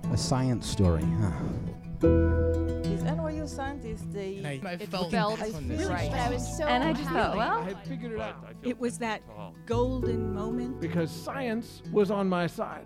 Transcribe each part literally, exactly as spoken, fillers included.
A science story, huh? These N Y U scientists, they I, I it felt, felt I really right. But I was so and I just happy. thought, well, I had figured it out. It was that golden moment. Because science was on my side.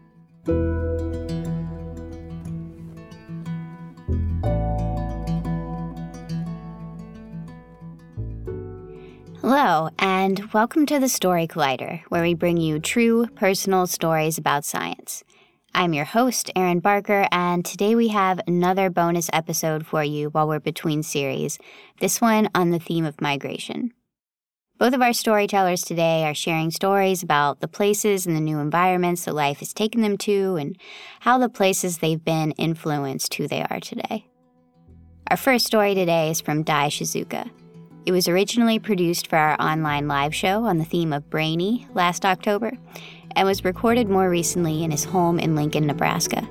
Hello, and welcome to the Story Collider, where we bring you true, personal stories about science. I'm your host, Erin Barker, and today we have another bonus episode for you while we're between series, this one on the theme of migration. Both of our storytellers today are sharing stories about the places and the new environments that life has taken them to, and how the places they've been influenced who they are today. Our first story today is from Dai Shizuka. It was originally produced for our online live show on the theme of Brainy last October, and was recorded more recently in his home in Lincoln, Nebraska.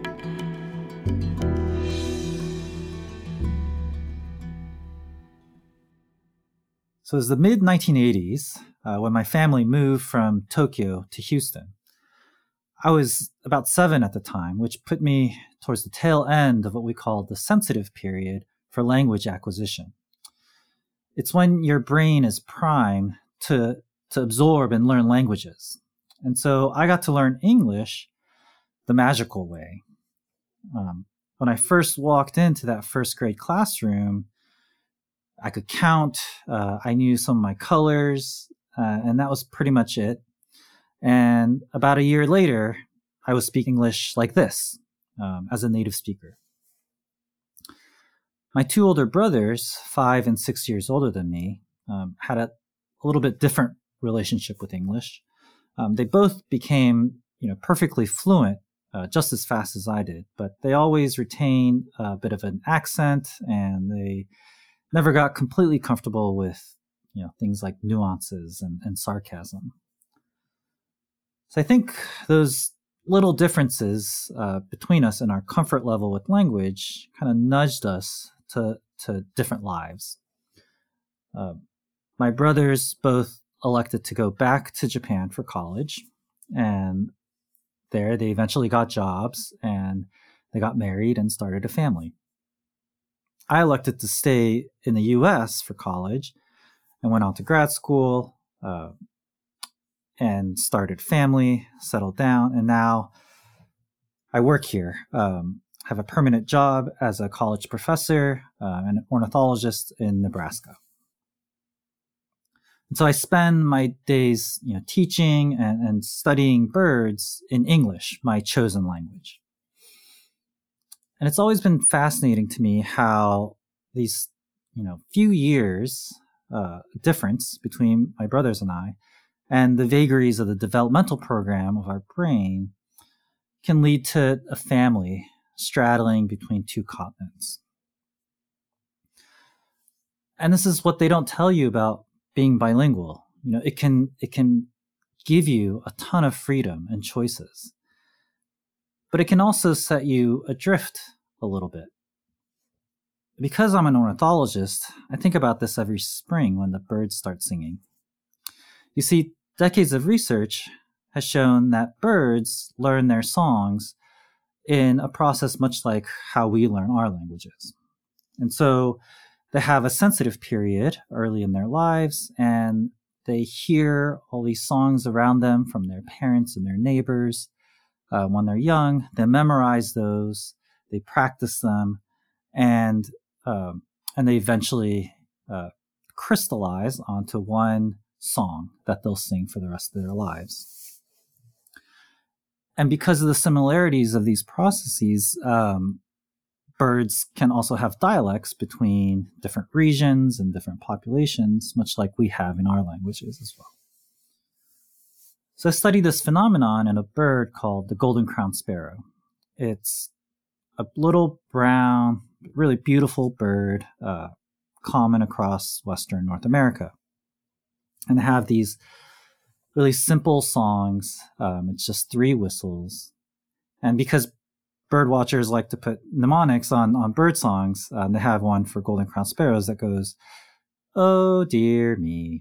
So it was the mid nineteen eighties uh, when my family moved from Tokyo to Houston. I was about seven at the time, which put me towards the tail end of what we call the sensitive period for language acquisition. It's when your brain is primed to, to absorb and learn languages. And so I got to learn English the magical way. Um, when I first walked into that first grade classroom, I could count, uh, I knew some of my colors, uh, and that was pretty much it. And about a year later, I was speaking English like this, um, as a native speaker. My two older brothers, five and six years older than me, um, had a, a little bit different relationship with English. Um, they both became, you know, perfectly fluent uh, just as fast as I did, but they always retained a bit of an accent, and they never got completely comfortable with, you know, things like nuances and, and sarcasm. So I think those little differences uh, between us and our comfort level with language kind of nudged us to, to different lives. Uh, my brothers both elected to go back to Japan for college, and there they eventually got jobs and they got married and started a family. I elected to stay in the U S for college and went on to grad school uh, and started family, settled down, and now I work here. Um, have a permanent job as a college professor uh, and an ornithologist in Nebraska. And so I spend my days, you know, teaching and, and studying birds in English, my chosen language. And it's always been fascinating to me how these, you know, few years uh, difference between my brothers and I, and the vagaries of the developmental program of our brain, can lead to a family straddling between two continents. And this is what they don't tell you about being bilingual. You know, it can it can give you a ton of freedom and choices, but it can also set you adrift a little bit. Because I'm an ornithologist, I think about this every spring when the birds start singing. You see, decades of research has shown that birds learn their songs in a process much like how we learn our languages. And so they have a sensitive period early in their lives, and they hear all these songs around them from their parents and their neighbors. Uh, when they're young, they memorize those, they practice them, and um, and they eventually uh, crystallize onto one song that they'll sing for the rest of their lives. And because of the similarities of these processes, um, birds can also have dialects between different regions and different populations, much like we have in our languages as well. So I studied this phenomenon in a bird called the golden crowned sparrow. It's a little brown, really beautiful bird, uh, common across Western North America. And they have these really simple songs. Um, it's just three whistles. And because bird watchers like to put mnemonics on, on bird songs, um, they have one for golden crowned sparrows that goes, "Oh, dear me."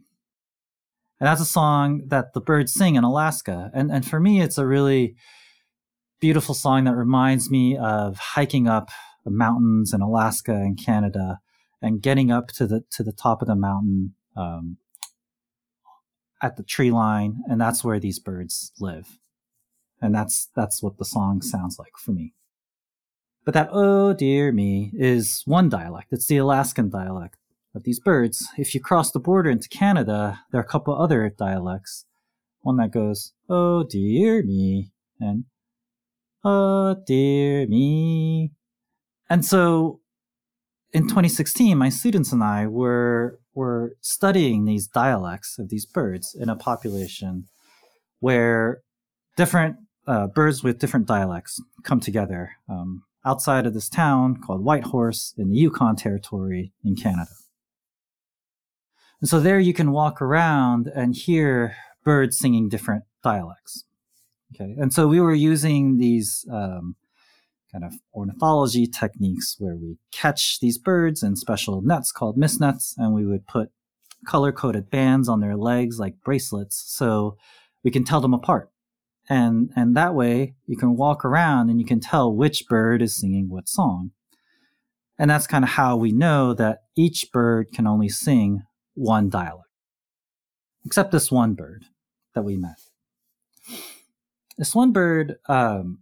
And that's a song that the birds sing in Alaska. And, and for me, it's a really beautiful song that reminds me of hiking up the mountains in Alaska and Canada and getting up to the to the top of the mountain um, at the tree line, and that's where these birds live. And that's that's what the song sounds like for me. But that "oh dear me" is one dialect. It's the Alaskan dialect of these birds. If you cross the border into Canada, there are a couple other dialects. One that goes "oh dear me" and "oh dear me." And so in twenty sixteen, my students and I were were studying these dialects of these birds in a population where different uh, birds with different dialects come together um, outside of this town called Whitehorse in the Yukon Territory in Canada. And so there you can walk around and hear birds singing different dialects. Okay, and so we were using these um, kind of ornithology techniques where we catch these birds in special nets called mist nets, and we would put color-coded bands on their legs like bracelets so we can tell them apart. And and that way you can walk around and you can tell which bird is singing what song. And that's kind of how we know that each bird can only sing one dialect, except this one bird that we met. This one bird um,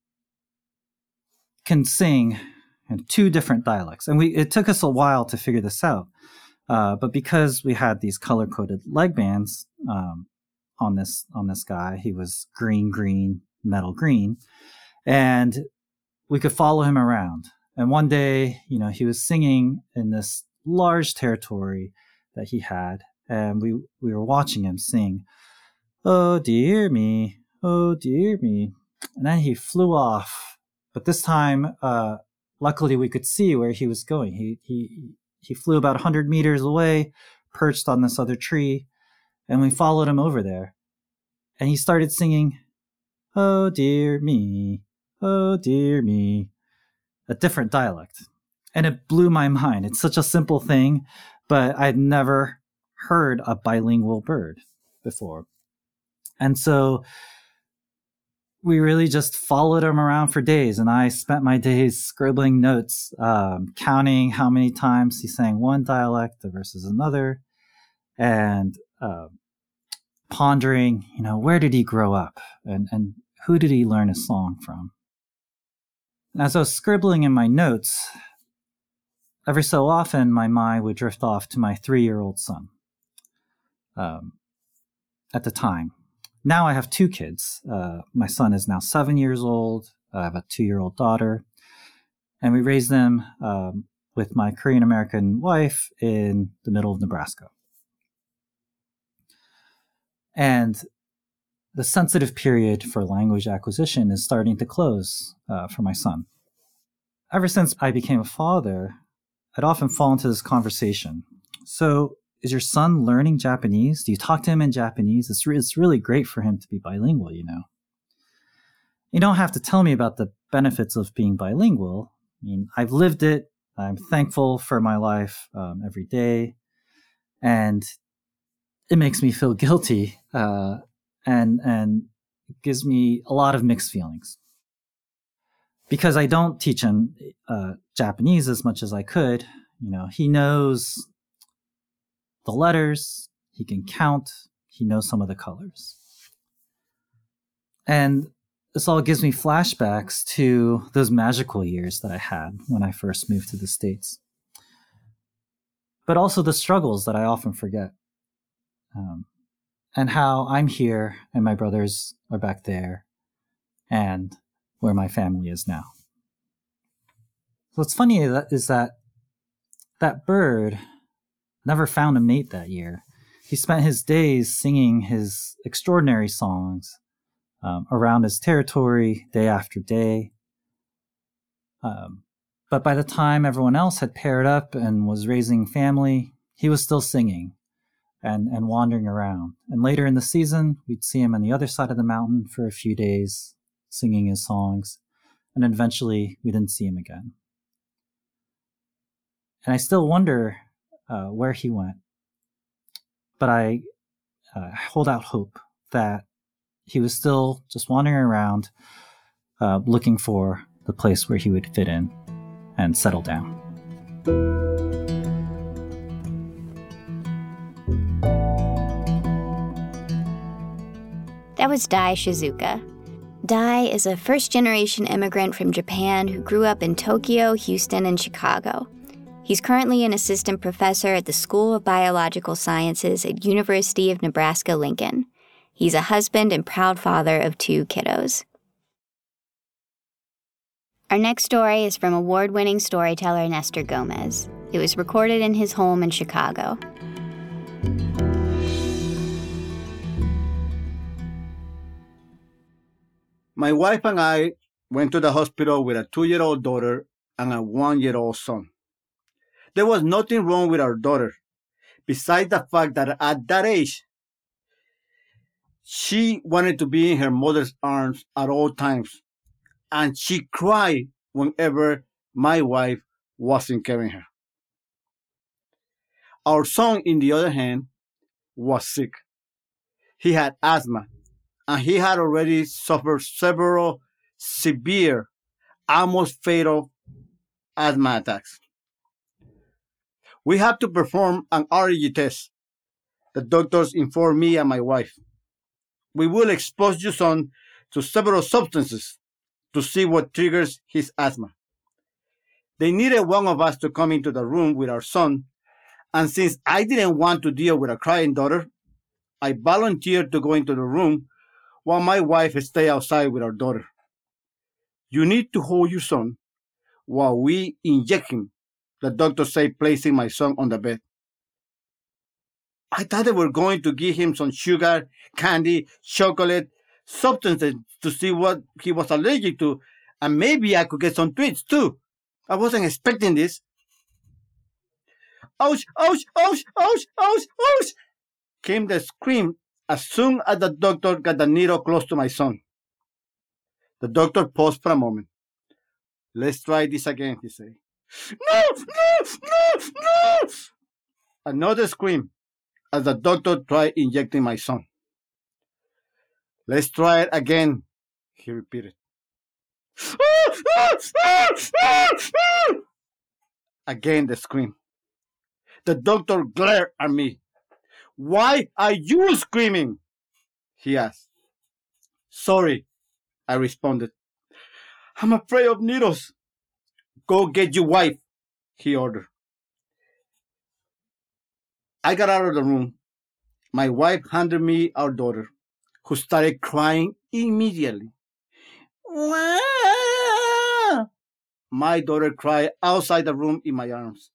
can sing in two different dialects. And we it took us a while to figure this out. Uh, but because we had these color-coded leg bands um, on this on this guy, he was green, green, metal green, and we could follow him around. And one day, you know, he was singing in this large territory that he had, and we we were watching him sing, "Oh dear me, oh dear me," and then he flew off. But this time, uh, luckily, we could see where he was going. He he he flew about one hundred meters away, perched on this other tree, and we followed him over there. And he started singing, "Oh dear me, oh dear me," a different dialect. And it blew my mind. It's such a simple thing, but I'd never heard a bilingual bird before. And so we really just followed him around for days, and I spent my days scribbling notes, um, counting how many times he sang one dialect versus another, and uh, pondering, you know, where did he grow up, and, and who did he learn his song from? And as I was scribbling in my notes, every so often my mind would drift off to my three-year-old son um, at the time. Now I have two kids. Uh, my son is now seven years old. I have a two-year-old daughter. And we raised them um, with my Korean-American wife in the middle of Nebraska. And the sensitive period for language acquisition is starting to close uh, for my son. Ever since I became a father, I'd often fall into this conversation. So, is your son learning Japanese? Do you talk to him in Japanese? It's, re- it's really great for him to be bilingual, you know. You don't have to tell me about the benefits of being bilingual. I mean, I've lived it. I'm thankful for my life um, every day. And it makes me feel guilty uh, and, and it gives me a lot of mixed feelings. Because I don't teach him uh, Japanese as much as I could. You know, he knows the letters, he can count, he knows some of the colors. And this all gives me flashbacks to those magical years that I had when I first moved to the States. But also the struggles that I often forget. Um, and how I'm here and my brothers are back there and where my family is now. What's funny is that that bird never found a mate that year. He spent his days singing his extraordinary songs um, around his territory day after day. Um, but by the time everyone else had paired up and was raising family, he was still singing and, and wandering around. And later in the season, we'd see him on the other side of the mountain for a few days, singing his songs. And eventually, we didn't see him again. And I still wonder uh, where he went. But I uh, hold out hope that he was still just wandering around, uh, looking for the place where he would fit in and settle down. That was Dai Shizuka. Dai is a first-generation immigrant from Japan who grew up in Tokyo, Houston, and Chicago. He's currently an assistant professor at the School of Biological Sciences at University of Nebraska-Lincoln. He's a husband and proud father of two kiddos. Our next story is from award-winning storyteller Nestor Gomez. It was recorded in his home in Chicago. My wife and I went to the hospital with a two-year-old daughter and a one-year-old son. There was nothing wrong with our daughter, besides the fact that at that age, she wanted to be in her mother's arms at all times, and she cried whenever my wife wasn't carrying her. Our son, on the other hand, was sick. He had asthma, and he had already suffered several severe, almost fatal asthma attacks. We have to perform an R E G test. The doctors informed me and my wife. We will expose your son to several substances to see what triggers his asthma. They needed one of us to come into the room with our son, and since I didn't want to deal with a crying daughter, I volunteered to go into the room while my wife stayed outside with our daughter. You need to hold your son while we inject him, the doctor said, placing my son on the bed. I thought they were going to give him some sugar, candy, chocolate, substances to see what he was allergic to, and maybe I could get some treats too. I wasn't expecting this. Ouch, ouch, ouch, ouch, ouch, ouch, came the scream as soon as the doctor got the needle close to my son. The doctor paused for a moment. Let's try this again, he said. No, no, no, no! Another scream as the doctor tried injecting my son. Let's try it again, he repeated. Again the scream. The doctor glared at me. Why are you screaming? He asked. Sorry, I responded. I'm afraid of needles. Go get your wife, he ordered. I got out of the room. My wife handed me our daughter, who started crying immediately. My daughter cried outside the room in my arms.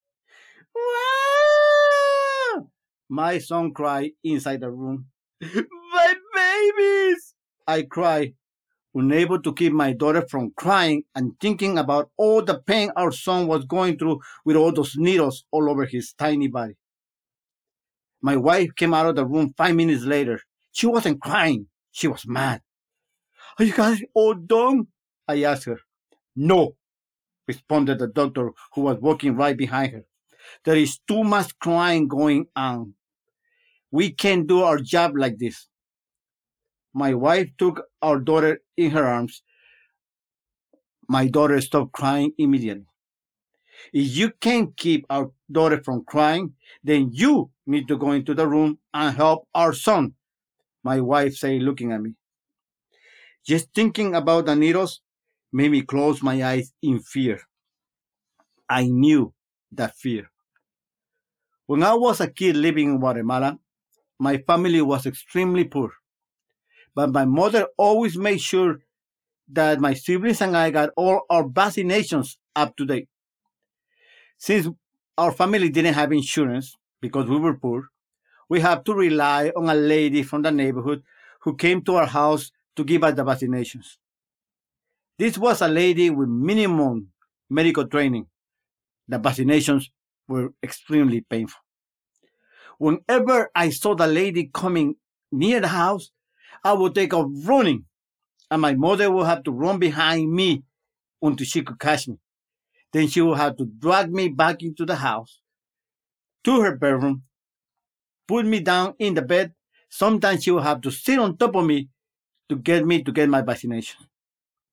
My son cried inside the room. My babies! I cried, unable to keep my daughter from crying and thinking about all the pain our son was going through with all those needles all over his tiny body. My wife came out of the room five minutes later. She wasn't crying. She was mad. Are you guys all done? I asked her. No, responded the doctor who was walking right behind her. There is too much crying going on. We can't do our job like this. My wife took our daughter in her arms. My daughter stopped crying immediately. If you can't keep our daughter from crying, then you need to go into the room and help our son, my wife said, looking at me. Just thinking about the needles made me close my eyes in fear. I knew that fear. When I was a kid living in Guatemala, my family was extremely poor. But my mother always made sure that my siblings and I got all our vaccinations up to date. Since our family didn't have insurance because we were poor, we had to rely on a lady from the neighborhood who came to our house to give us the vaccinations. This was a lady with minimum medical training. The vaccinations were extremely painful. Whenever I saw the lady coming near the house, I would take off running, and my mother would have to run behind me until she could catch me. Then she would have to drag me back into the house, to her bedroom, put me down in the bed. Sometimes she would have to sit on top of me to get me to get my vaccination.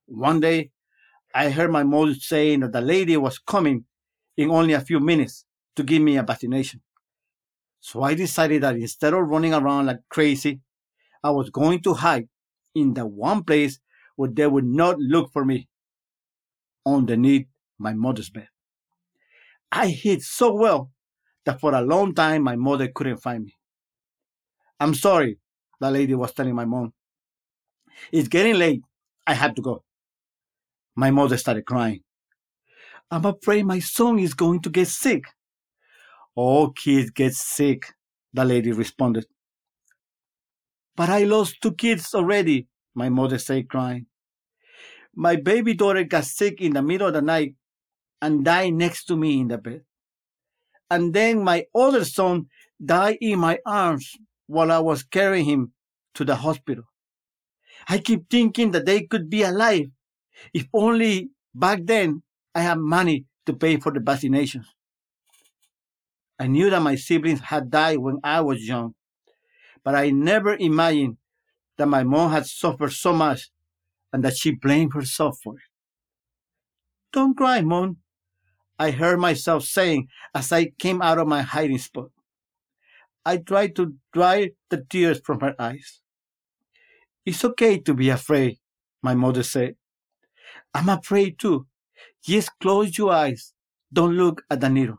One day, I heard my mother saying that the lady was coming in only a few minutes to give me a vaccination. So I decided that instead of running around like crazy, I was going to hide in the one place where they would not look for me, underneath my mother's bed. I hid so well that for a long time my mother couldn't find me. I'm sorry, the lady was telling my mom. It's getting late. I have to go. My mother started crying. I'm afraid my son is going to get sick. All kids get sick, the lady responded. But I lost two kids already, my mother said, crying. My baby daughter got sick in the middle of the night and died next to me in the bed. And then my other son died in my arms while I was carrying him to the hospital. I keep thinking that they could be alive if only back then I had money to pay for the vaccinations. I knew that my siblings had died when I was young, but I never imagined that my mom had suffered so much and that she blamed herself for it. Don't cry, Mom, I heard myself saying as I came out of my hiding spot. I tried to dry the tears from her eyes. It's okay to be afraid, my mother said. I'm afraid too. Just close your eyes. Don't look at the needle.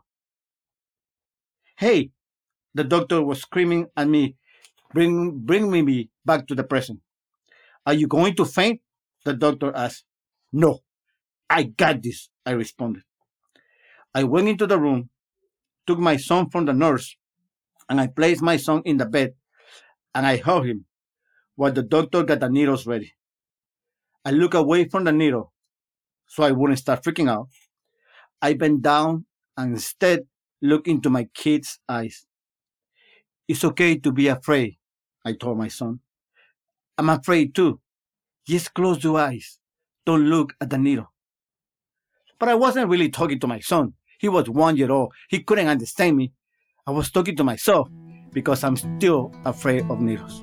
Hey, the doctor was screaming at me, bring, bring me back to the present. Are you going to faint? The doctor asked. No, I got this, I responded. I went into the room, took my son from the nurse, and I placed my son in the bed, and I held him while the doctor got the needles ready. I looked away from the needle so I wouldn't start freaking out. I bent down and instead looked into my kid's eyes. It's okay to be afraid, I told my son. I'm afraid too. Just close your eyes. Don't look at the needle. But I wasn't really talking to my son. He was one year old. He couldn't understand me. I was talking to myself because I'm still afraid of needles.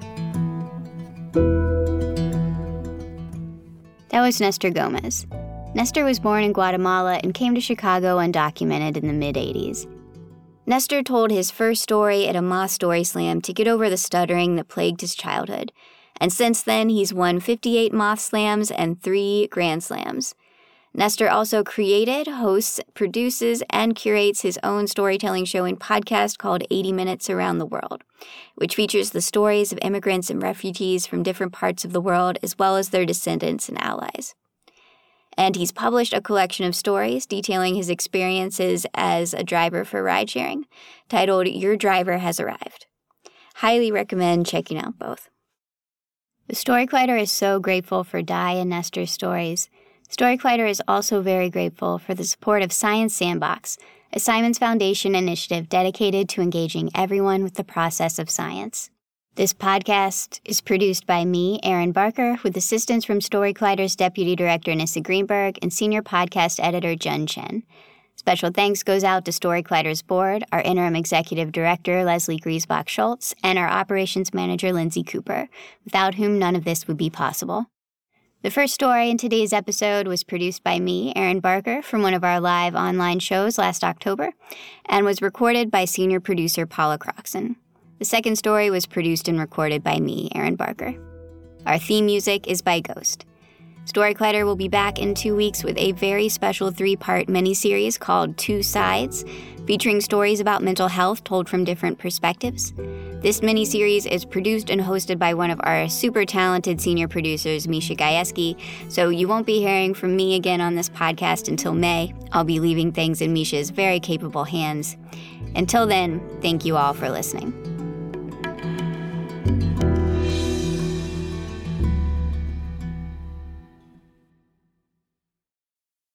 That was Nestor Gomez. Nestor was born in Guatemala and came to Chicago undocumented in the mid-eighties. Nestor told his first story at a Moth Story Slam to get over the stuttering that plagued his childhood. And since then, he's won fifty-eight Moth Slams and three Grand Slams. Nestor also created, hosts, produces, and curates his own storytelling show and podcast called eighty minutes Around the World, which features the stories of immigrants and refugees from different parts of the world, as well as their descendants and allies. And he's published a collection of stories detailing his experiences as a driver for ride-sharing, titled Your Driver Has Arrived. Highly recommend checking out both. The Story Collider is so grateful for Di and Nestor's stories. Story Collider is also very grateful for the support of Science Sandbox, a Simons Foundation initiative dedicated to engaging everyone with the process of science. This podcast is produced by me, Erin Barker, with assistance from Story Collider's Deputy Director, Nissa Greenberg, and Senior Podcast Editor, Jun Chen. Special thanks goes out to Story Collider's board, our Interim Executive Director, Leslie Griesbach-Schultz, and our Operations Manager, Lindsay Cooper, without whom none of this would be possible. The first story in today's episode was produced by me, Erin Barker, from one of our live online shows last October, and was recorded by senior producer Paula Croxon. The second story was produced and recorded by me, Erin Barker. Our theme music is by Ghost. Story Collider will be back in two weeks with a very special three-part miniseries called Two Sides, featuring stories about mental health told from different perspectives. This miniseries is produced and hosted by one of our super talented senior producers, Misha Gajewski, so you won't be hearing from me again on this podcast until May. I'll be leaving things in Misha's very capable hands. Until then, thank you all for listening.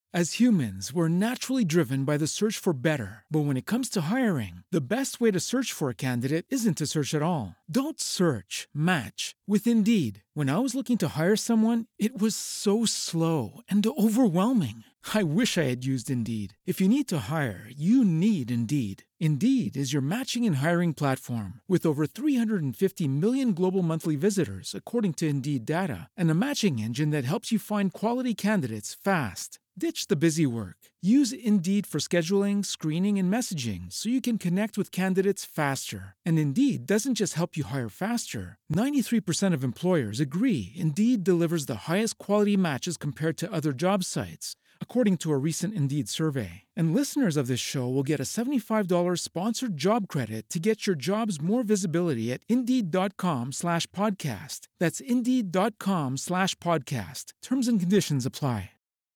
As humans, we're naturally driven by the search for better. But when it comes to hiring, the best way to search for a candidate isn't to search at all. Don't search, match with Indeed. When I was looking to hire someone, it was so slow and overwhelming. I wish I had used Indeed. If you need to hire, you need Indeed. Indeed is your matching and hiring platform with over three hundred fifty million global monthly visitors, according to Indeed data, and a matching engine that helps you find quality candidates fast. Ditch the busy work. Use Indeed for scheduling, screening, and messaging so you can connect with candidates faster. And Indeed doesn't just help you hire faster. ninety-three percent of employers agree Indeed delivers the highest quality matches compared to other job sites, according to a recent Indeed survey. And listeners of this show will get a seventy-five dollars sponsored job credit to get your jobs more visibility at Indeed.com slash podcast. That's Indeed.com slash podcast. Terms and conditions apply.